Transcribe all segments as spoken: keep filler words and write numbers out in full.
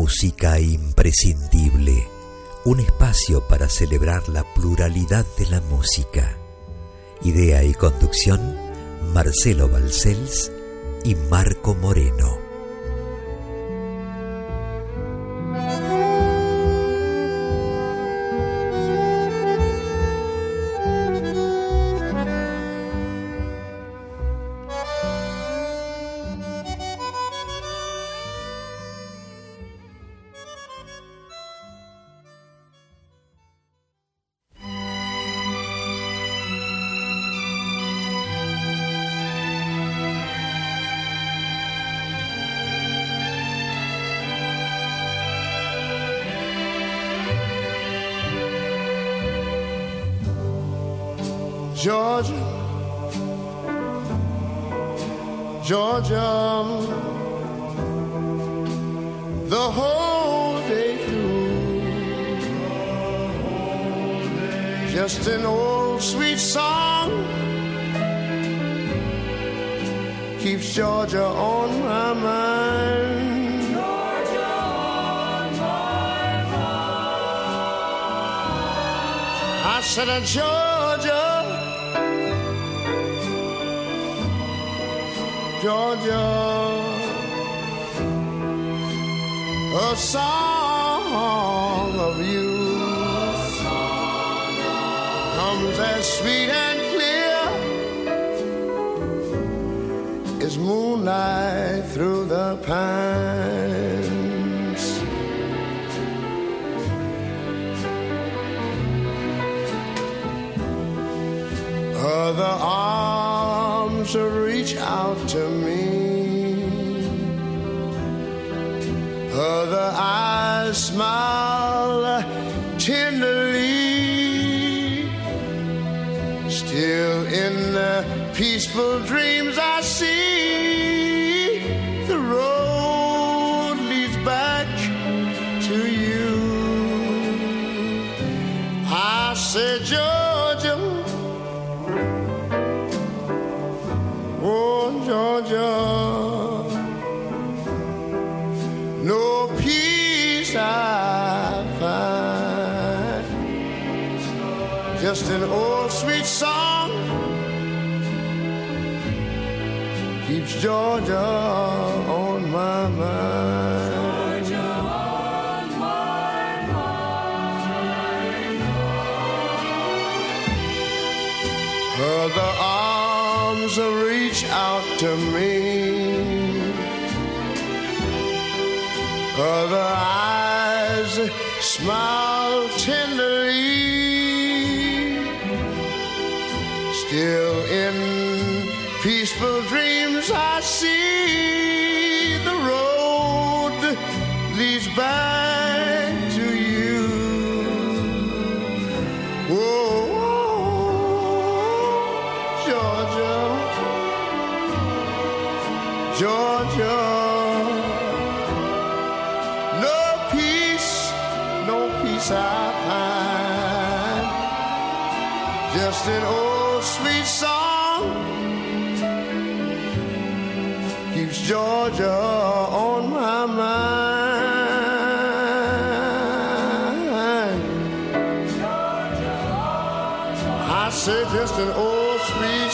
Música imprescindible, un espacio para celebrar la pluralidad de la música. Idea y conducción, Marcelo Balcells y Marco Moreno. Georgia, Georgia, the whole day through, just an old sweet song keeps Georgia on my mind. Georgia on my mind. I said, uh, Georgia, Georgia, a song of you comes as sweet and clear as moonlight through the pines. Other arms reach out to me, other eyes smile tenderly. Still in the peaceful dreams I see, the road leads back to you. I said, Georgia, oh Georgia, no peace I find, just an old sweet song keeps Georgia on my mind. Georgia on my mind. Other arms reach out to me, other eyes smile tenderly. Still in peaceful dreams I see, the road leads back to you. Whoa, Georgia, Georgia, no peace, no peace I find, just an old sweet song keeps Georgia on my mind. Georgia on my I said just an old sweet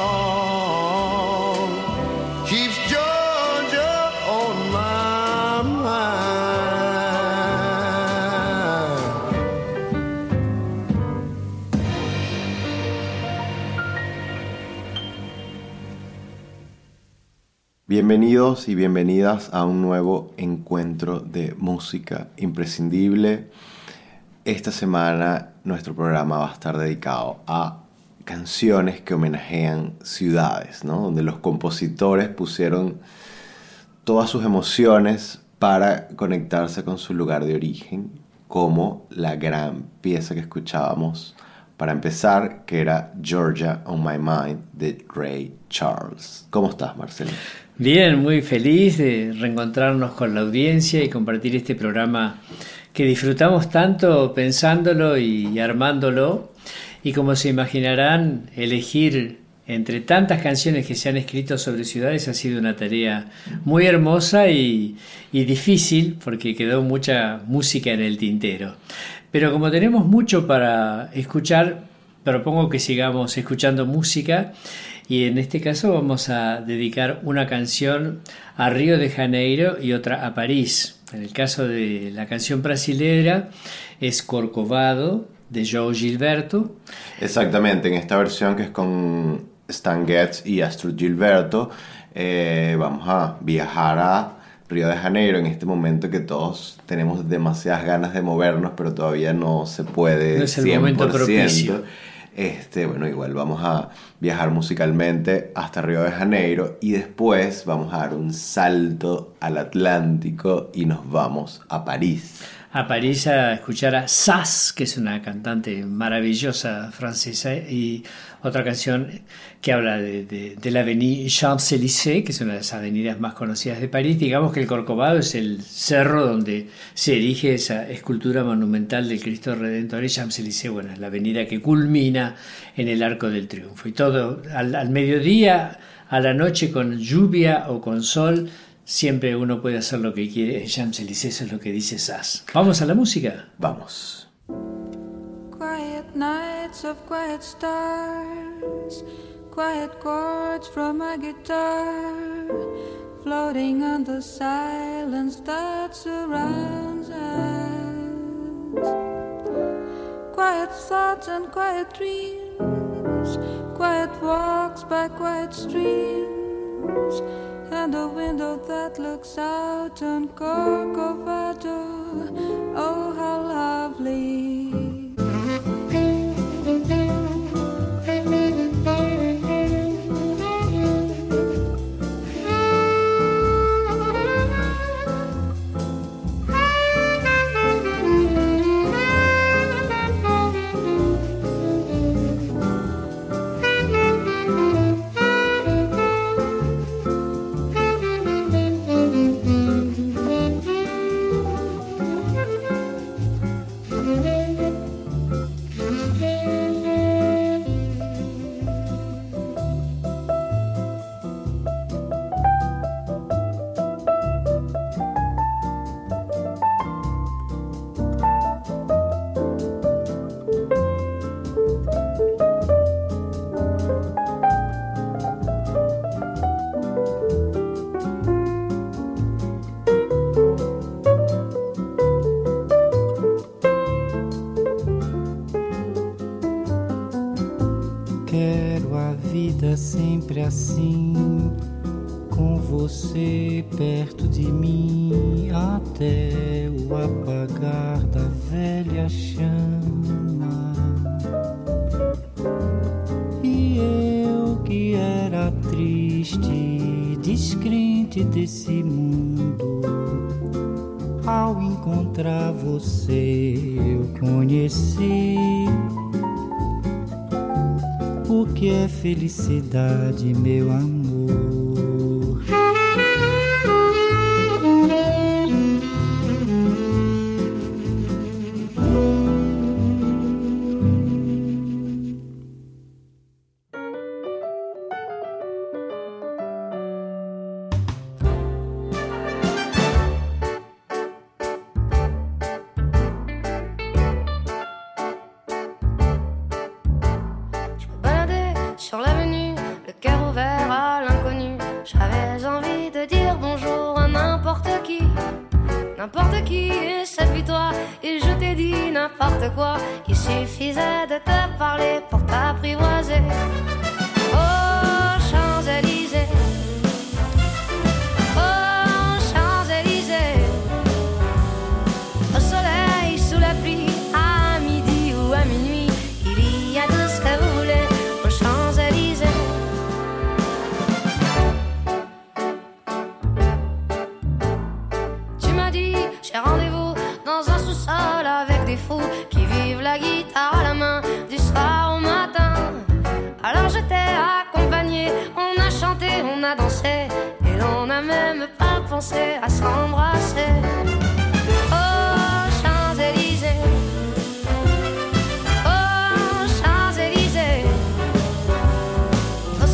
song keeps Georgia on my mind. Bienvenidos y bienvenidas a un nuevo encuentro de música imprescindible. Esta semana nuestro programa va a estar dedicado a canciones que homenajean ciudades, ¿no? Donde los compositores pusieron todas sus emociones para conectarse con su lugar de origen, como la gran pieza que escuchábamos para empezar, que era Georgia on My Mind de Ray Charles. ¿Cómo estás, Marcelo? Bien, muy feliz de reencontrarnos con la audiencia y compartir este programa que disfrutamos tanto pensándolo y armándolo. Y como se imaginarán, elegir entre tantas canciones que se han escrito sobre ciudades, ha sido una tarea muy hermosa y, y difícil, porque quedó mucha música en el tintero. Pero como tenemos mucho para escuchar, propongo que sigamos escuchando música, y en este caso vamos a dedicar una canción a Río de Janeiro y otra a París. En el caso de la canción brasileña es Corcovado, de João Gilberto. Exactamente, en esta versión que es con Stan Getz y Astrud Gilberto, eh, vamos a viajar a Río de Janeiro en este momento que todos tenemos demasiadas ganas de movernos, pero todavía no se puede. No es el momento propicio. Este, bueno, igual vamos a viajar musicalmente hasta Río de Janeiro y después vamos a dar un salto al Atlántico y nos vamos a París. A París a escuchar a Sass, que es una cantante maravillosa francesa, y otra canción que habla de, de, de la avenida Champs-Élysées, que es una de las avenidas más conocidas de París. Digamos que el Corcovado es el cerro donde se erige esa escultura monumental del Cristo Redentor, y Champs-Élysées, bueno, es la avenida que culmina en el Arco del Triunfo. Y todo al, al mediodía, a la noche, con lluvia o con sol, siempre uno puede hacer lo que quiere. Champs-Élysées, eso es lo que dice Sass. ¿Vamos a la música? Vamos. Quiet nights of quiet stars, quiet chords from my guitar, floating on the silence that surrounds us. Quiet thoughts and quiet dreams, quiet walks by quiet streams, and a window that looks out on Corcovado. Oh, how lovely. Sempre assim, com você perto de mim, até o apagar da velha chama. E eu que era triste, descrente desse mundo, ao encontrar você eu conheci o que é felicidade, meu amor. N'importe qui, et séduis-toi, et je t'ai dit n'importe quoi. Il suffisait de te parler pour t'apprivoiser. Oh, Champs-Élysées, oh, Champs-Élysées, au soleil, sous la pluie, à midi ou à minuit, il y a tout ce que vous voulez aux Champs-Élysées. Tu m'as dit, j'ai rendez-vous dans un sous-sol avec des fous qui vivent la guitare à la main du soir au matin. Alors je t'ai accompagné, on a chanté, on a dansé, et l'on n'a même pas pensé à s'embrasser. Oh, Champs-Élysées, oh, Champs-Élysées, au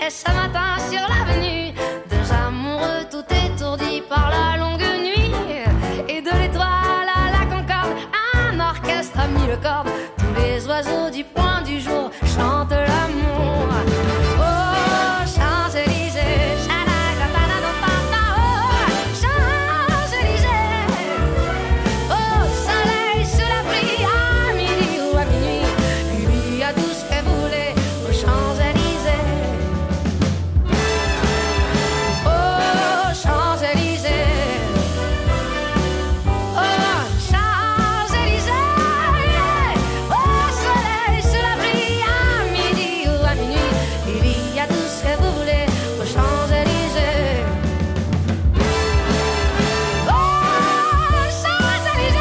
Et ce matin sur l'avenue, deux amoureux tout étourdis par la longue nuit. Et de l'étoile à la Concorde, un orchestre a mis le corde. Tous les oiseaux du point du jour chantent l'amour. Oh, Champs-Élysées, Chalagadadadopata, oh, Champs-Élysées. Au soleil, sous la pluie, à midi ou à minuit, il y a tout ce que vous voulez aux Champs-Élysées. Oh, Champs-Élysées. Oh, Champs-Élysées. Au soleil, sous la pluie, à midi ou à minuit, il y a tout ce que vous voulez aux Champs-Élysées. Oh, Champs-Élysées.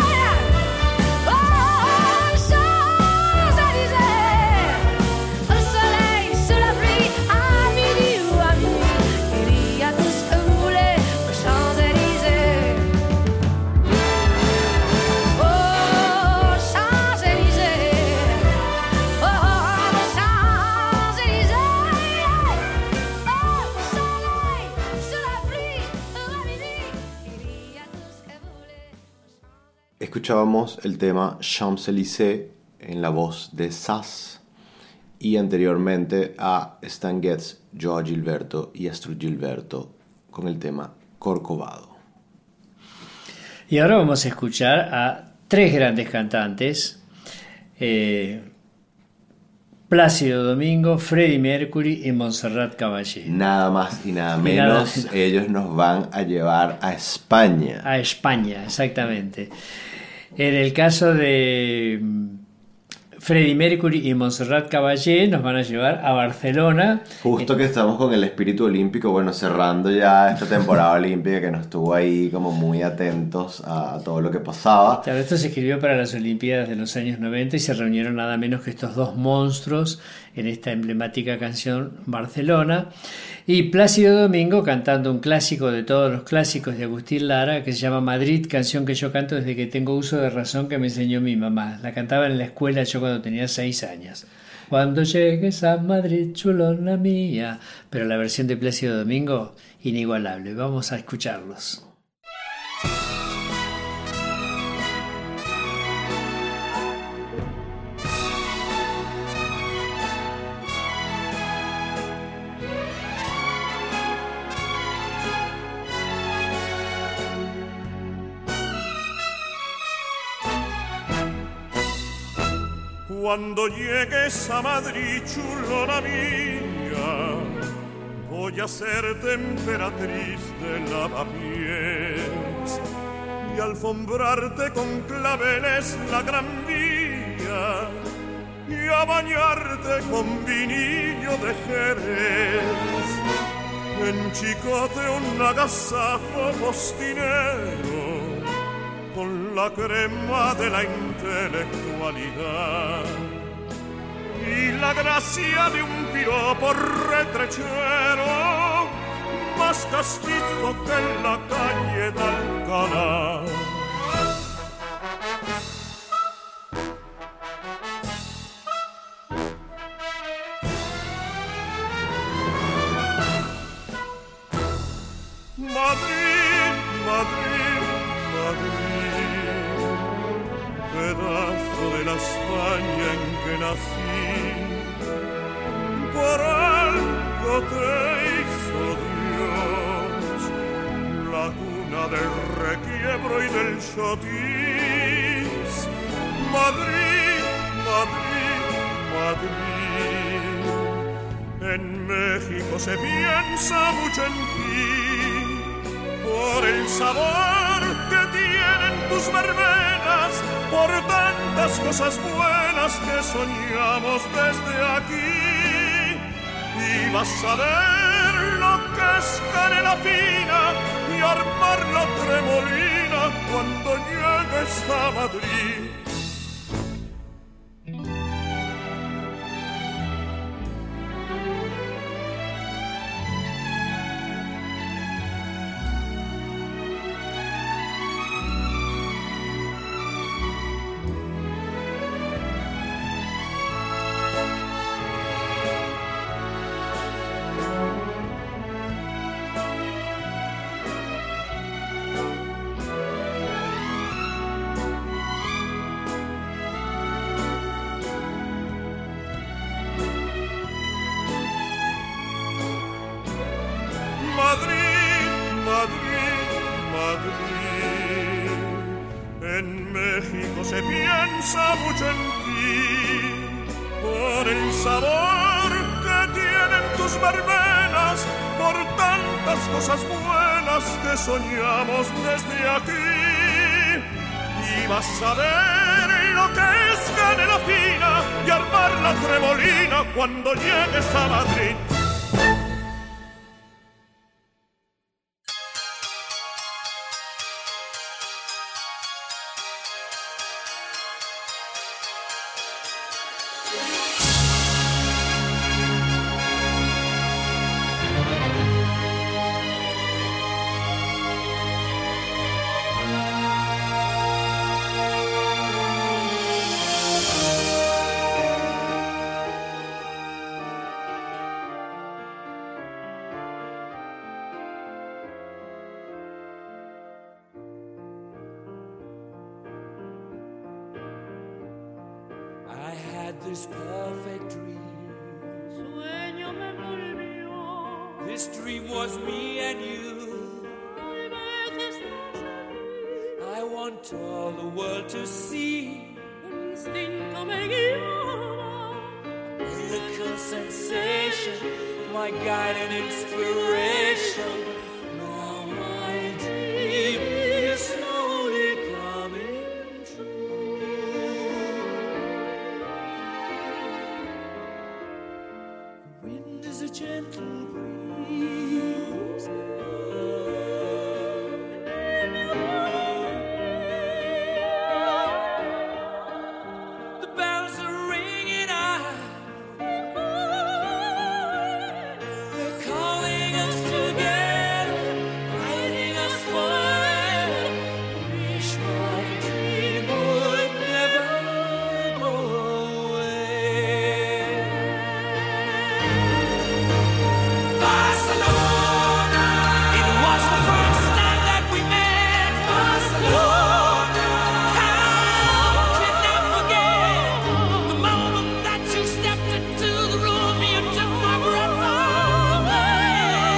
Oh, Champs-Élysées. Au soleil, sous la pluie, à midi ou à minuit, il y a tout ce que vous voulez aux Champs-Élysées. Oh, Champs-Élysées. Oh, Champs-Élysées. Oh, soleil, sous la pluie, à midi, il y a tout ce que vous voulez aux Champs-Élysées. Escuchábamos el tema Champs-Élysées en la voz de Sass y anteriormente a Stan Getz, Joao Gilberto y Astrud Gilberto con el tema Corcovado. Y ahora vamos a escuchar a tres grandes cantantes, eh, Plácido Domingo, Freddie Mercury y Montserrat Caballé. Nada más y nada Y menos, nada- ellos nos van a llevar a España. A España, exactamente. En el caso de mm, Freddie Mercury y Montserrat Caballé nos van a llevar a Barcelona. Justo que estamos con el espíritu olímpico, bueno, cerrando ya esta temporada olímpica que nos estuvo ahí como muy atentos a todo lo que pasaba. Claro, esto se escribió para las Olimpiadas de los años noventa y se reunieron nada menos que estos dos monstruos en esta emblemática canción Barcelona. Y Plácido Domingo cantando un clásico de todos los clásicos de Agustín Lara que se llama Madrid, canción que yo canto desde que tengo uso de razón, que me enseñó mi mamá. La cantaba en la escuela yo cuando tenía seis años. Cuando llegues a Madrid, chulona mía. Pero la versión de Plácido Domingo, inigualable. Vamos a escucharlos. Cuando llegues a Madrid, chulona mía, voy a serte emperatriz de lavapiés y alfombrarte con claveles la gran vía y a bañarte con vinillo de Jerez. En Chicote un agasajo postinero con la crema de la intelectualidad y la gracia de un piropo retrechero más castizo que en la calle de Alcalá. Madrid, Madrid, Madrid, pedazo de la España en que nací, por algo te hizo Dios, la cuna del requiebro y del chotis. Madrid, Madrid, Madrid, en México se piensa mucho en ti, por el sabor que tienen tus verbenas, por tantas cosas buenas que soñamos desde aquí. Y vas a ver lo que es canela fina y armar la tremolina cuando llegues a Madrid. piensa mucho en ti, por el sabor que tienen tus verbenas, por tantas cosas buenas que soñamos desde aquí. Y vas a ver lo que es canela fina y armar la tremolina cuando llegues a Madrid. This perfect dream, sueño me envolvió. This dream was me and you. Tal vez estás aquí. I want all the world to see. Un instinto me guiaba. Miracle sensation, my guide and inspiration. Now my dream is slowly coming true. A gentle breeze. The bells are ringing out. They're calling us together, guiding us forever. Wish my dream would never go away. Barcelona, it was the first time that we met. Barcelona, how can I forget the moment that you stepped into the room? You took my breath away.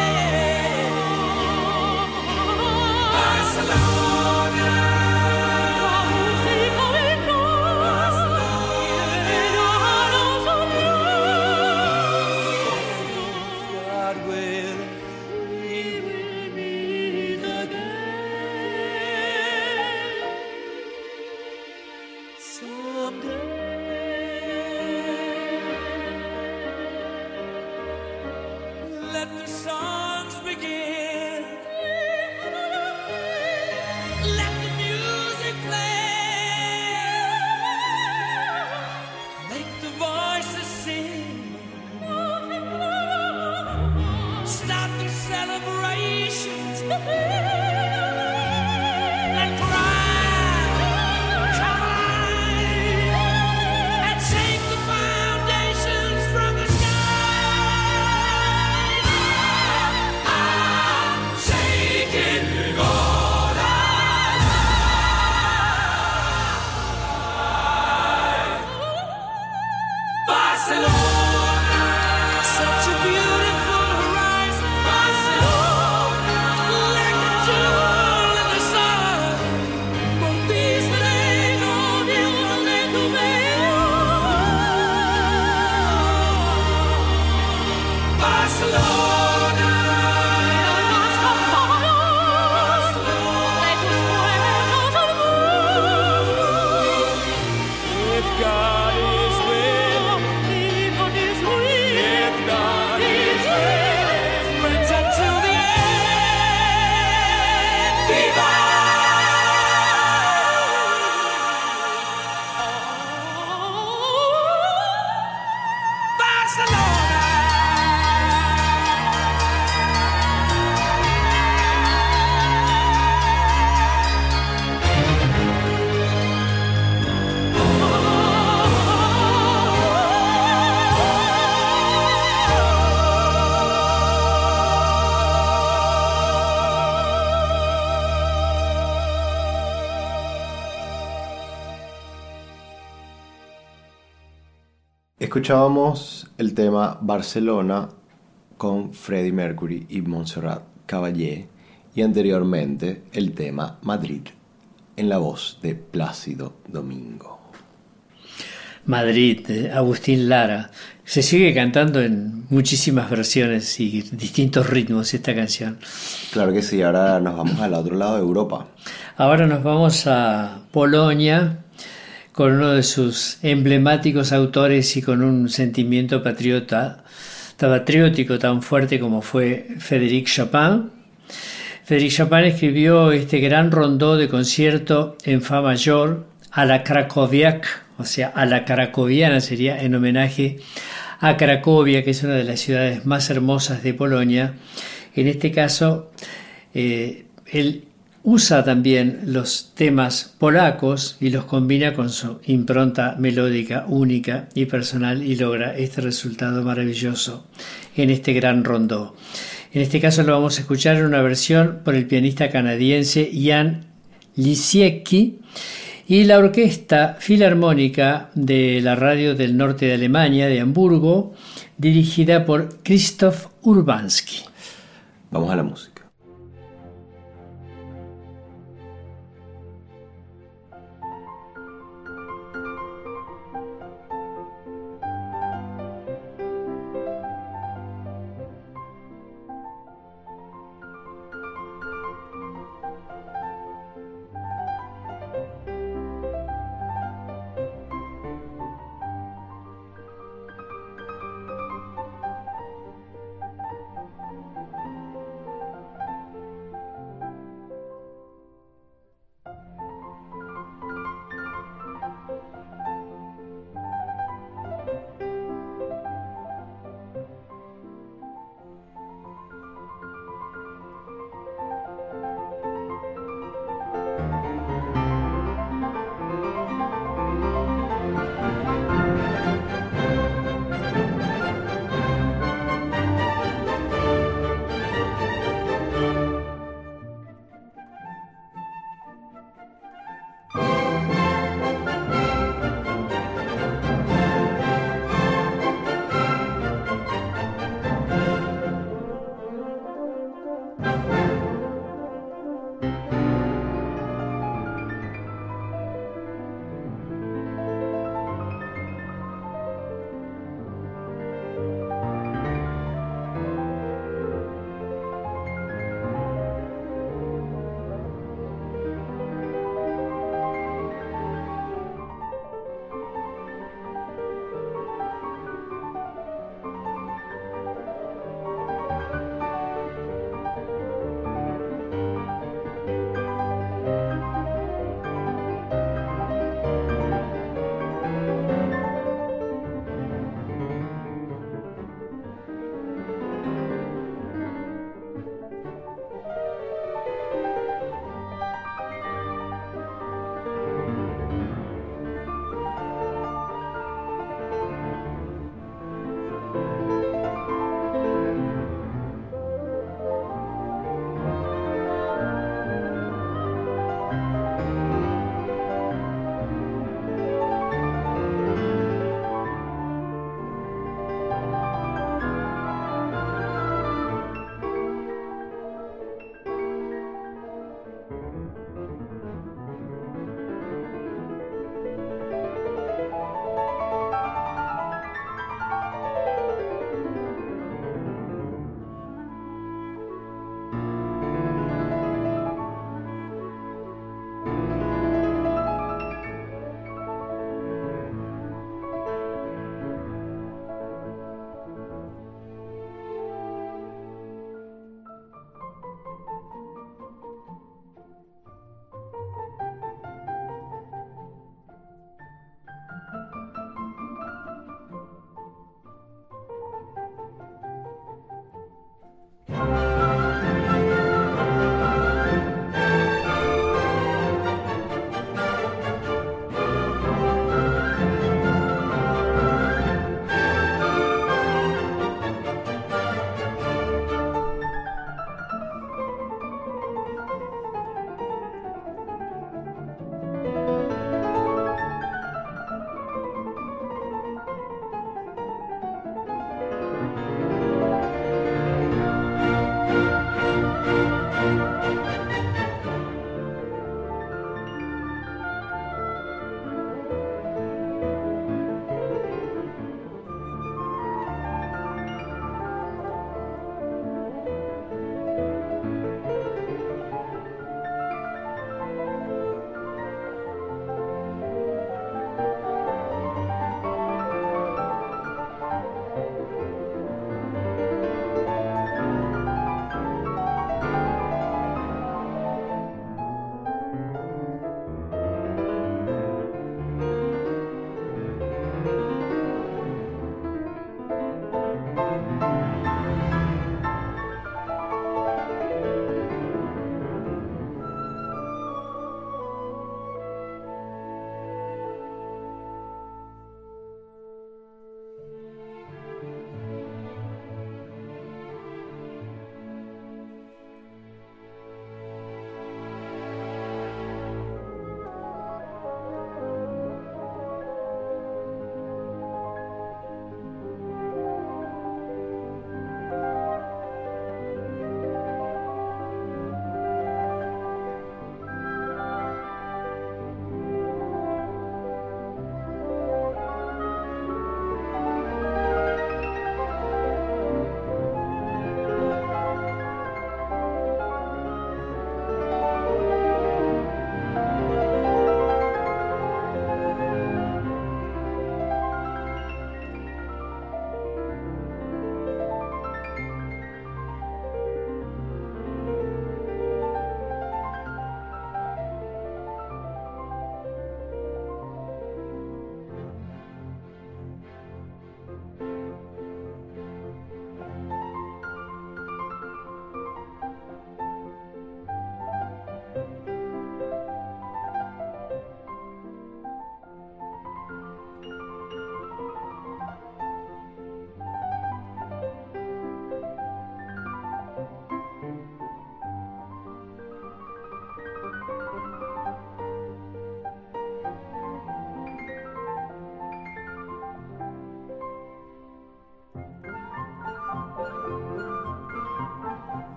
Barcelona, God will, we will meet again someday. Let the songs begin. Let the music play. Make the voices sing. Start the celebrations and cry, cry, and shake the foundations from the sky. I'm shaking all night. Barcelona, such a beautiful horizon. Barcelona, like a jewel in the sun. Conquistaré viuda de tu bello. Barcelona, Los campanos de tus pueblos al mundo. if God is with, If God is with, if God is with, friends until the end. Viva! Escuchábamos el tema Barcelona con Freddie Mercury y Montserrat Caballé y anteriormente el tema Madrid en la voz de Plácido Domingo. Madrid, de Agustín Lara. Se sigue cantando en muchísimas versiones y distintos ritmos esta canción. Claro que sí, ahora nos vamos al otro lado de Europa. Ahora nos vamos a Polonia con uno de sus emblemáticos autores y con un sentimiento patriota, patriótico tan fuerte como fue Frédéric Chopin. Frédéric Chopin escribió este gran rondó de concierto en fa mayor a la Krakowiak, o sea, a la cracoviana, sería en homenaje a Cracovia, que es una de las ciudades más hermosas de Polonia. En este caso, eh, él usa también los temas polacos y los combina con su impronta melódica única y personal y logra este resultado maravilloso en este gran rondó. En este caso lo vamos a escuchar en una versión por el pianista canadiense Jan Lisiecki y la Orquesta Filarmónica de la Radio del Norte de Alemania, de Hamburgo, dirigida por Krzysztof Urbanski. Vamos a la música.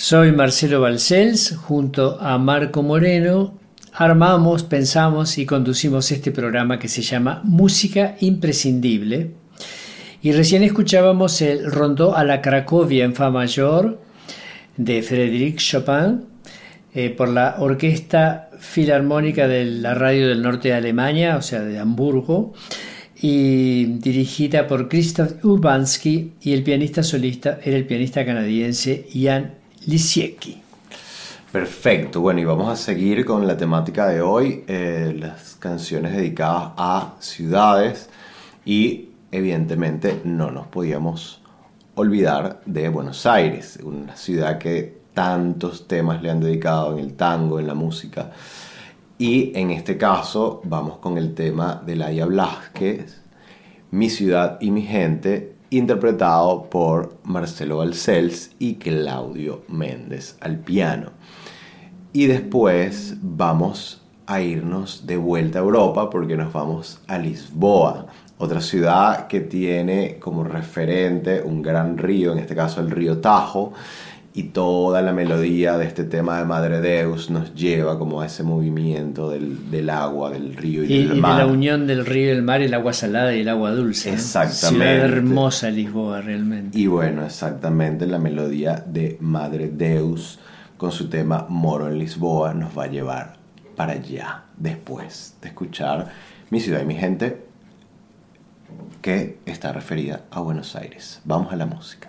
Soy Marcelo Balcells, junto a Marco Moreno, armamos, pensamos y conducimos este programa que se llama Música Imprescindible. Y recién escuchábamos el Rondó a la Cracovia en Fa mayor de Frédéric Chopin eh, por la Orquesta Filarmónica de la Radio del Norte de Alemania, o sea, de Hamburgo, y dirigida por Krzysztof Urbansky, y el pianista solista era el pianista canadiense Jan Lisiecki. Perfecto, bueno, y vamos a seguir con la temática de hoy, eh, las canciones dedicadas a ciudades, y evidentemente no nos podíamos olvidar de Buenos Aires, una ciudad que tantos temas le han dedicado en el tango, en la música, y en este caso vamos con el tema de Laia Blasquez, Mi ciudad y mi gente, interpretado por Marcelo Balcells y Claudio Méndez al piano. Y después vamos a irnos de vuelta a Europa porque nos vamos a Lisboa, otra ciudad que tiene como referente un gran río, en este caso el río Tajo, y toda la melodía de este tema de Madre Deus nos lleva como a ese movimiento del, del agua, del río y, y del y mar. de la unión del río y el mar, el agua salada y el agua dulce. Exactamente. Ciudad hermosa Lisboa, realmente. Y bueno, exactamente la melodía de Madre Deus con su tema Moro en Lisboa nos va a llevar para allá después de escuchar Mi ciudad y mi gente, que está referida a Buenos Aires. Vamos a la música.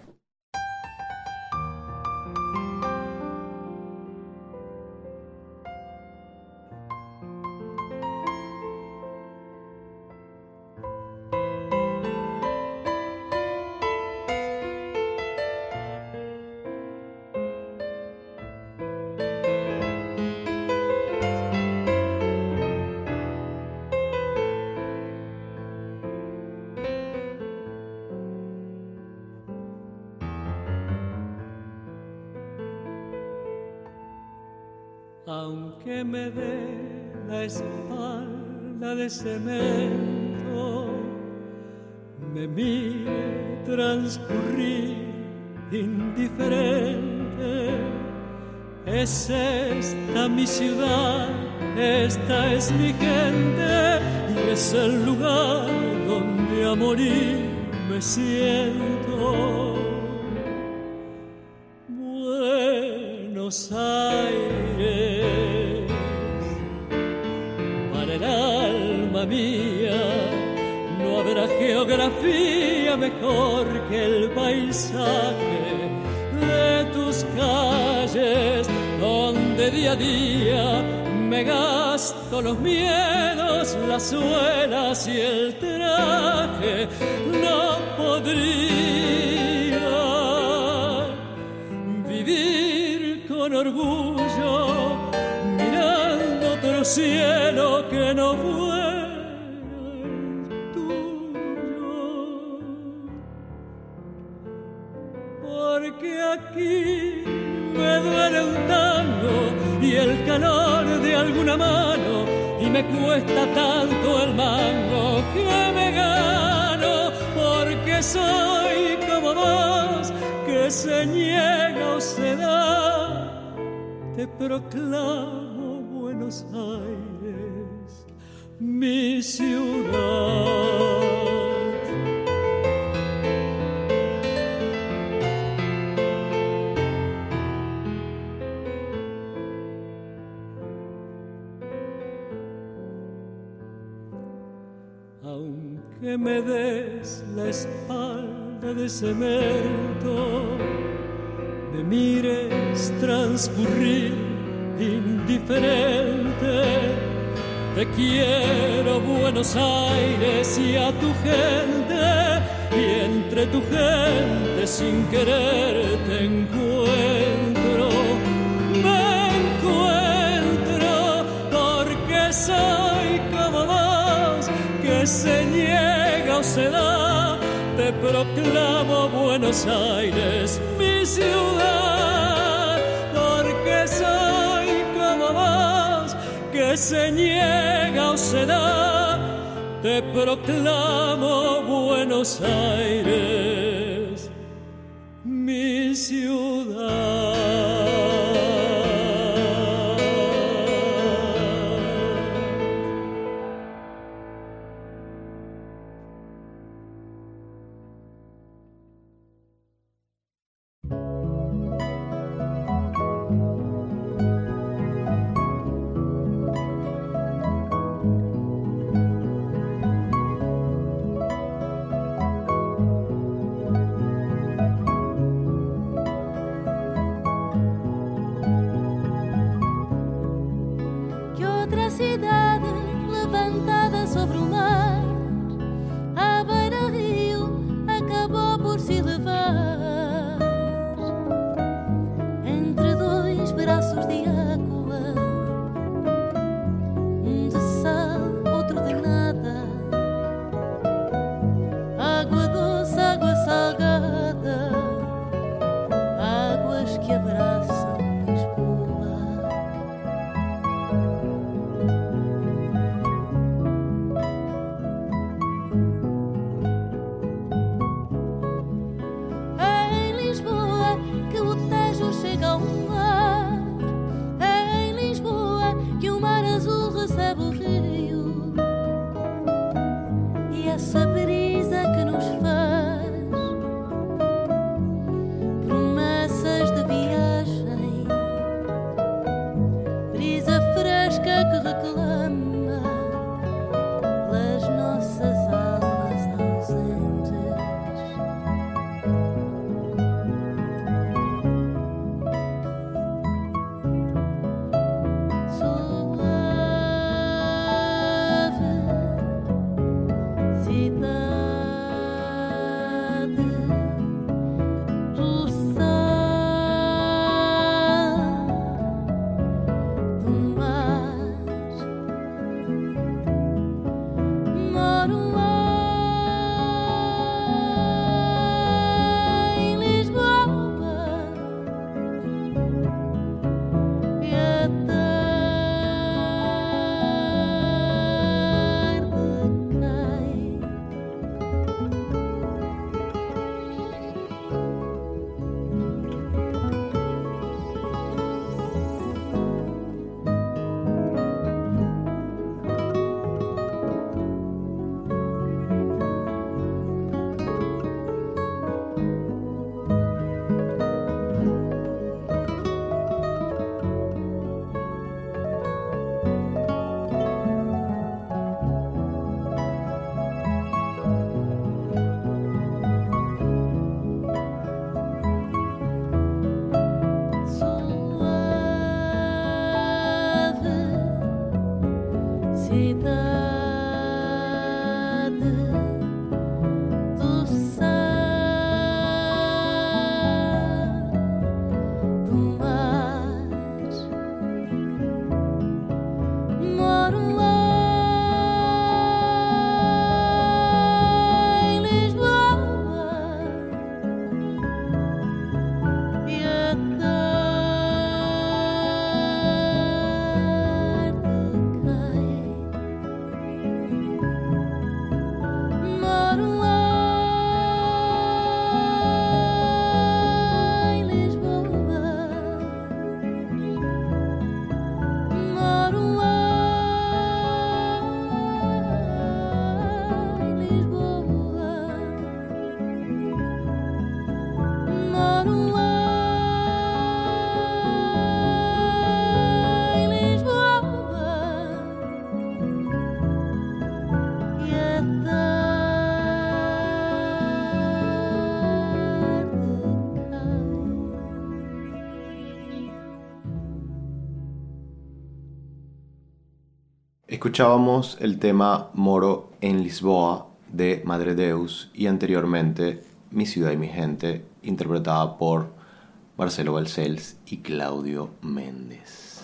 Aunque me dé la espalda de cemento, me mire transcurrir indiferente. Es esta mi ciudad, esta es mi gente, y es el lugar donde a morir me siento. Buenos Aires, para el alma mía, no habrá geografía mejor que el paisaje de tus calles, donde día a día me gasto los miedos, las suelas y el traje. No podría vivir con orgullo mirando otro cielo que no fuera el tuyo, porque aquí me duele un tango y el calor de alguna mano, y me cuesta tanto el mango que me gano, porque soy como vos, que se niega o se da. Te proclamo Buenos Aires, mi ciudad. Aunque me des la espalda de cemento, me mires transcurrir indiferente. Te quiero Buenos Aires y a tu gente, y entre tu gente sin querer te encuentro. Me encuentro porque soy como vos, que se niega o se da. Te proclamo Buenos Aires, mi ciudad, porque soy como vos, que se niega o se da. Te proclamo Buenos Aires, mi ciudad. cidade levantada sobre o mar, à beira-rio, acabou por se elevar entre dois braços de água, um de sal, outro de nada, água doce, água salgada, águas que abraçam Lisboa. É em Lisboa que o Tejo chega ao mar, é em Lisboa que o mar azul recebe o rio, e essa brisa que nos faz promessas de viagem, brisa fresca que reclama pelas nossas almas ausentes. Suave cidade do sal, do mar, moro lá em Lisboa, e a tarde cai. Suave cidade do sal, do mar, moro lá em Lisboa, e a tarde cai. Moro lá em Lisboa, moro lá em Lisboa, moro lá em Lisboa, e a Escuchábamos el tema Moro en Lisboa de Madre Deus y anteriormente Mi ciudad y mi gente, interpretada por Marcelo Balcells y Claudio Méndez.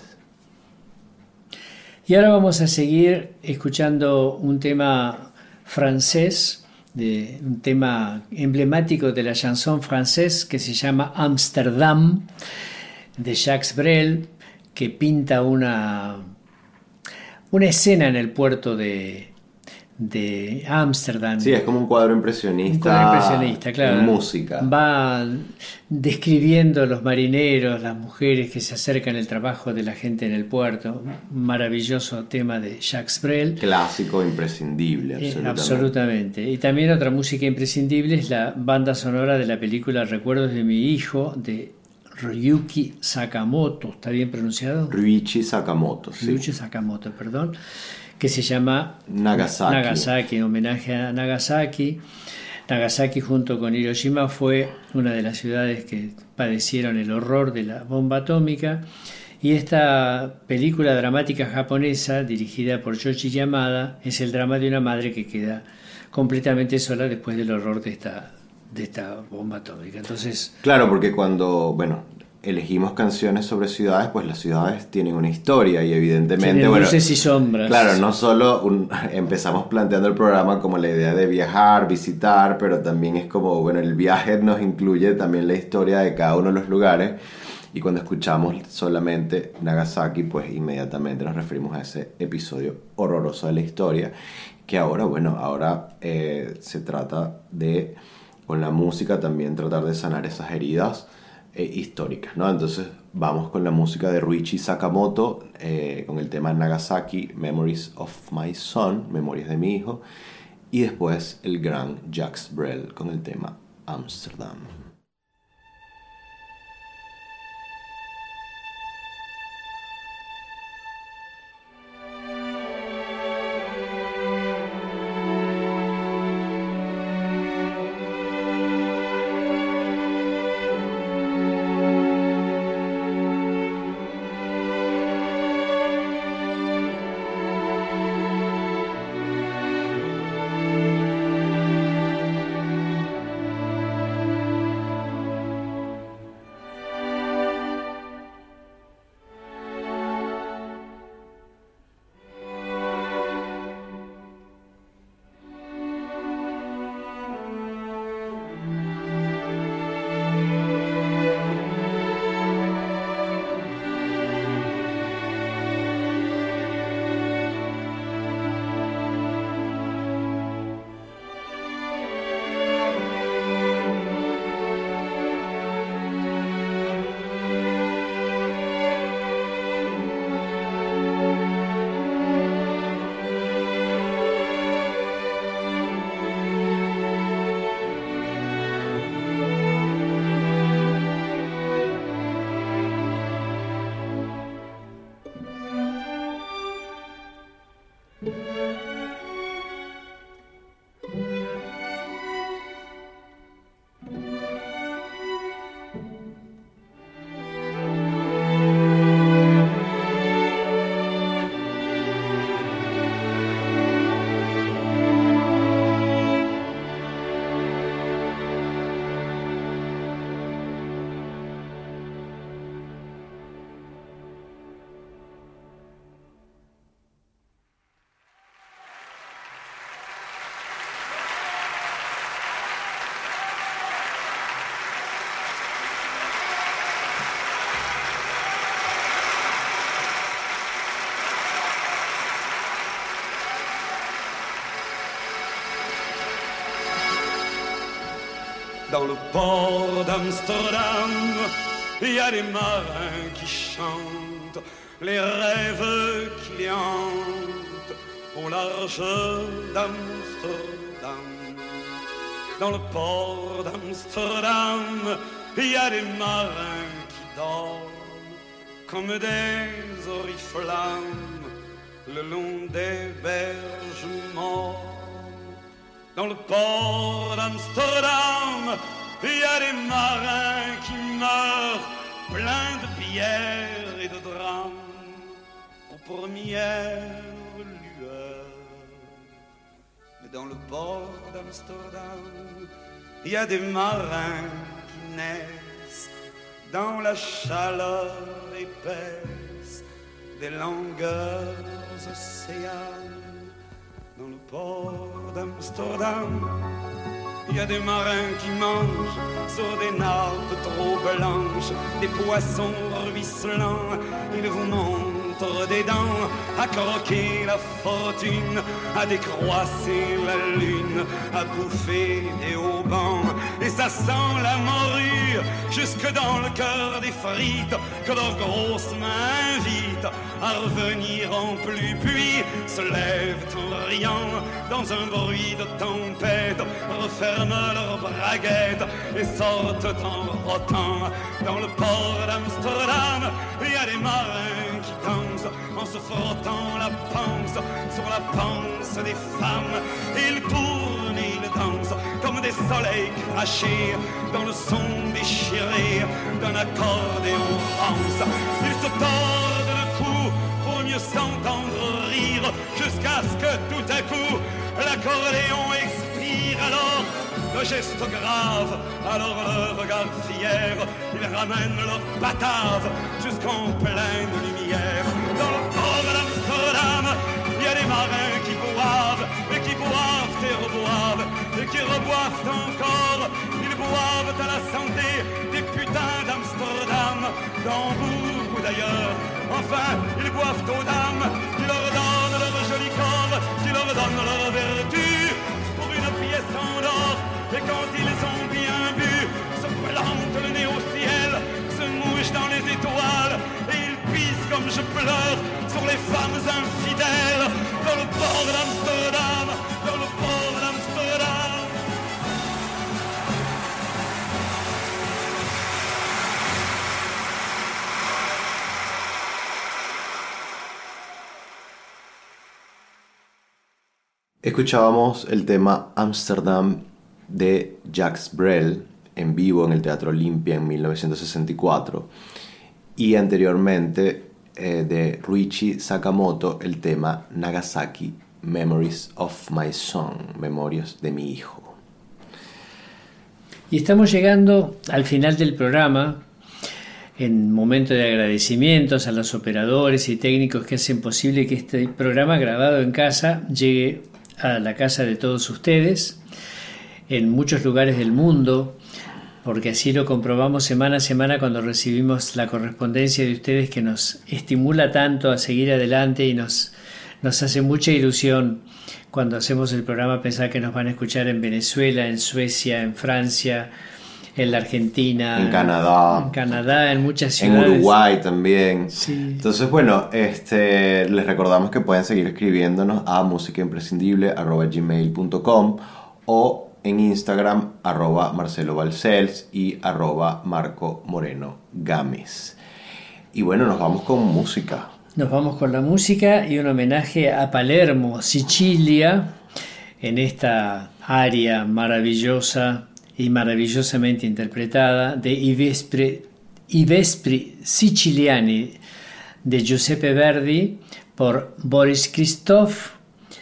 Y ahora vamos a seguir escuchando un tema francés, de, un tema emblemático de la chanson francés que se llama Amsterdam, de Jacques Brel, que pinta una, una escena en el puerto de, de Ámsterdam. Sí, es como un cuadro impresionista. Un cuadro impresionista, claro. En música. Va describiendo los marineros, las mujeres que se acercan al trabajo de la gente en el puerto. Un maravilloso tema de Jacques Brel. Clásico, imprescindible, absolutamente. Eh, absolutamente. Y también otra música imprescindible es la banda sonora de la película Recuerdos de mi hijo, de Ryuichi Sakamoto. ¿Está bien pronunciado? Ryuichi Sakamoto, sí. Ryuichi Sakamoto, perdón. Que se llama Nagasaki. Nagasaki, en homenaje a Nagasaki. Nagasaki junto con Hiroshima fue una de las ciudades que padecieron el horror de la bomba atómica, Y esta película dramática japonesa, dirigida por Shoji Yamada, es el drama de una madre que queda completamente sola después del horror de esta, de esta bomba atómica. Entonces, claro, porque cuando, bueno, elegimos canciones sobre ciudades, pues las ciudades tienen una historia y evidentemente... Tienen bueno, luces y sombras. Claro, no solo un, empezamos planteando el programa como la idea de viajar, visitar, pero también es como, bueno, el viaje nos incluye también la historia de cada uno de los lugares. Y cuando escuchamos solamente Nagasaki, pues inmediatamente nos referimos a ese episodio horroroso de la historia, que ahora, bueno, ahora eh, se trata de, con la música también tratar de sanar esas heridas eh, históricas, ¿no? Entonces vamos con la música de Ruichi Sakamoto, eh, con el tema Nagasaki, Memories of My Son, Memorias de mi hijo, y después el gran Jacques Brel con el tema Amsterdam. Dans le port d'Amsterdam, il y a des marins qui chantent les rêves qui les hantent au large d'Amsterdam. Dans le port d'Amsterdam, il y a des marins qui dorment comme des oriflammes le long des berges mortes. Dans le port d'Amsterdam, il y a des marins qui meurent pleins de pierres et de drames aux premières lueurs. Mais dans le port d'Amsterdam, il y a des marins qui naissent dans la chaleur épaisse des longueurs océanes. Dans le port d'Amsterdam, il y a des marins qui mangent sur des nappes trop blanches des poissons ruisselants. Ils vous montrent des dents à croquer la fortune, à décroisser la lune, à bouffer des haubans. Et ça sent la morue jusque dans le cœur des frites que leurs grosses mains invitent à revenir en pluie. Puis se lèvent en riant dans un bruit de tempête, referment leurs braguettes et sortent en rotant. Dans le port d'Amsterdam, il y a des marins qui dansent en se frottant la panse sur la panse des femmes. Ils tournent et ils dansent comme des soleils crachés dans le son déchiré d'un accordéon rance. Ils se tordent le cou pour mieux s'entendre rire, jusqu'à ce que tout à coup l'accordéon expire. Alors le geste grave, alors le regard fier, ils ramènent leur batave jusqu'en pleine lumière. Dans le port d'Amsterdam, il y a des marins qui boivent, et qui boivent et reboivent, et qui reboivent encore. Ils boivent à la santé des putains d'Amsterdam, d'Hambourg ou d'ailleurs. Enfin, ils boivent aux dames qui leur donnent leur joli corps, qui leur donnent leur vertu pour une pièce en or. Et quand ils ont bien bu, se plantent le nez au ciel, se mouchent dans les étoiles, et ils pissent comme je pleure sur les femmes infidèles, dans le port d'Amsterdam, dans le port d'Amsterdam. Escuchábamos el tema Amsterdam de Jacques Brel en vivo en el Teatro Olimpia en mil novecientos sesenta y cuatro, y anteriormente eh, de Ruichi Sakamoto el tema Nagasaki, Memories of My Son, Memorias de mi hijo. Y estamos llegando al final del programa, en momento de agradecimientos a los operadores y técnicos que hacen posible que este programa grabado en casa llegue a la casa de todos ustedes en muchos lugares del mundo, porque así lo comprobamos semana a semana cuando recibimos la correspondencia de ustedes, que nos estimula tanto a seguir adelante y nos, nos hace mucha ilusión cuando hacemos el programa pensar que nos van a escuchar en Venezuela, en Suecia, en Francia, en la Argentina, en Canadá, en Canadá, en muchas ciudades, en Uruguay también. Sí. Entonces, bueno, este, les recordamos que pueden seguir escribiéndonos a musicaimprescindible arroba gmail punto com o en Instagram arroba Marcelo Balcells y arroba Marco Moreno Gámez. Y bueno, nos vamos con música. Nos vamos con la música y un homenaje a Palermo, Sicilia, en esta aria maravillosa y maravillosamente interpretada de I Vespri, I Vespri Siciliani de Giuseppe Verdi por Boris Christoph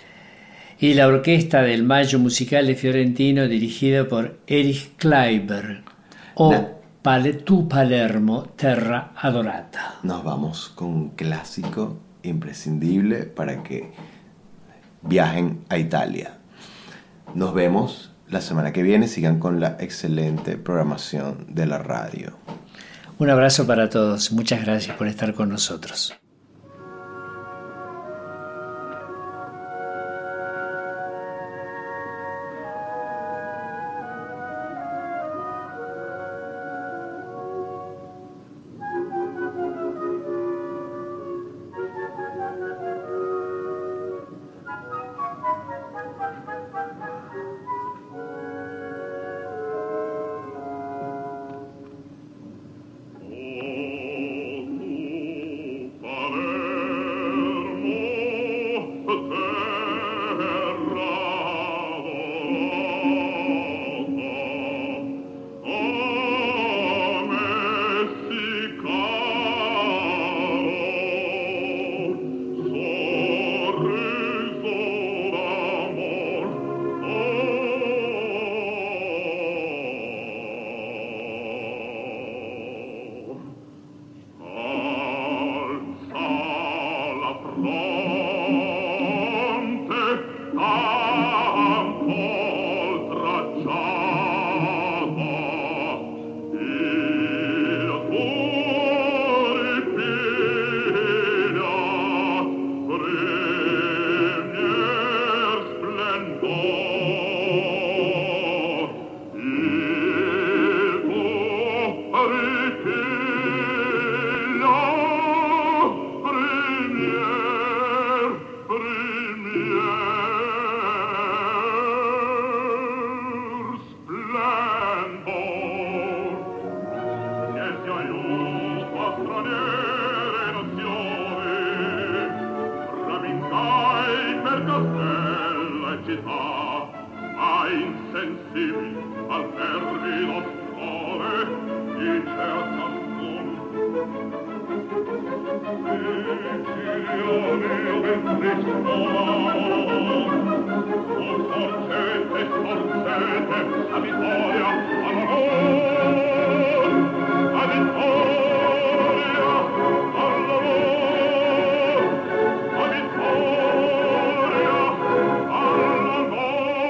y la orquesta del Maggio Musicale Fiorentino dirigida por Erich Kleiber, o Na- Pale, Tu Palermo, Terra Adorata. Nos vamos con un clásico imprescindible para que viajen a Italia. Nos vemos la semana que viene. Sigan con la excelente programación de la radio. Un abrazo para todos. Muchas gracias por estar con nosotros. Oh, sensibili al fervido sole di ciascun. Siciliani ben trist'amor, o sorgete, sorgete, a vittoria, all'amor, a vittoria, all'amor, a vittoria, all'amor.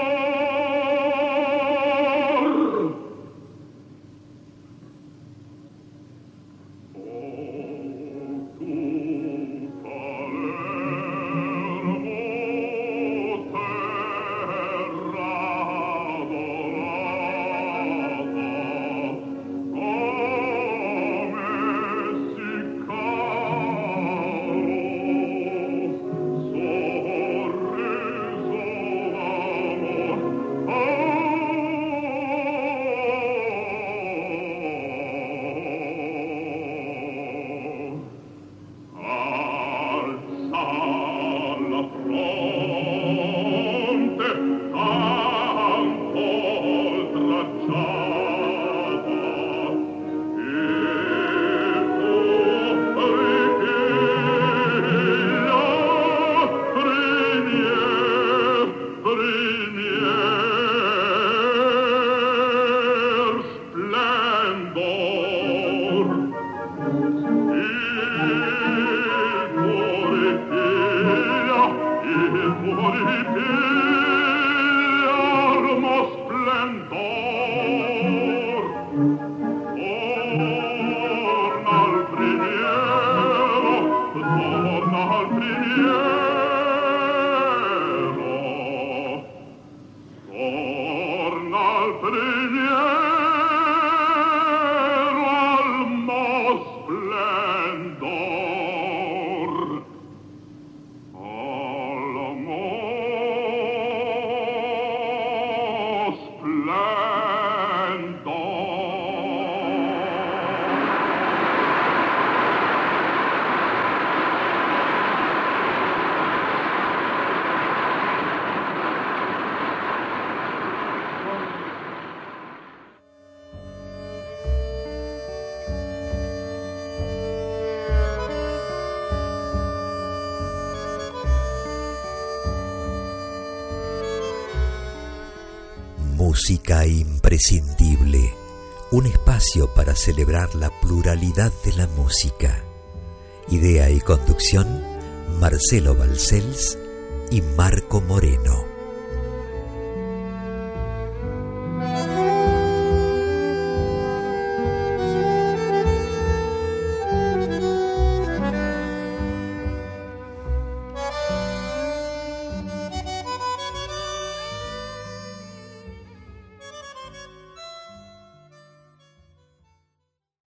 Música imprescindible, un espacio para celebrar la pluralidad de la música. Idea y conducción, Marcelo Balcells y Marco Moreno.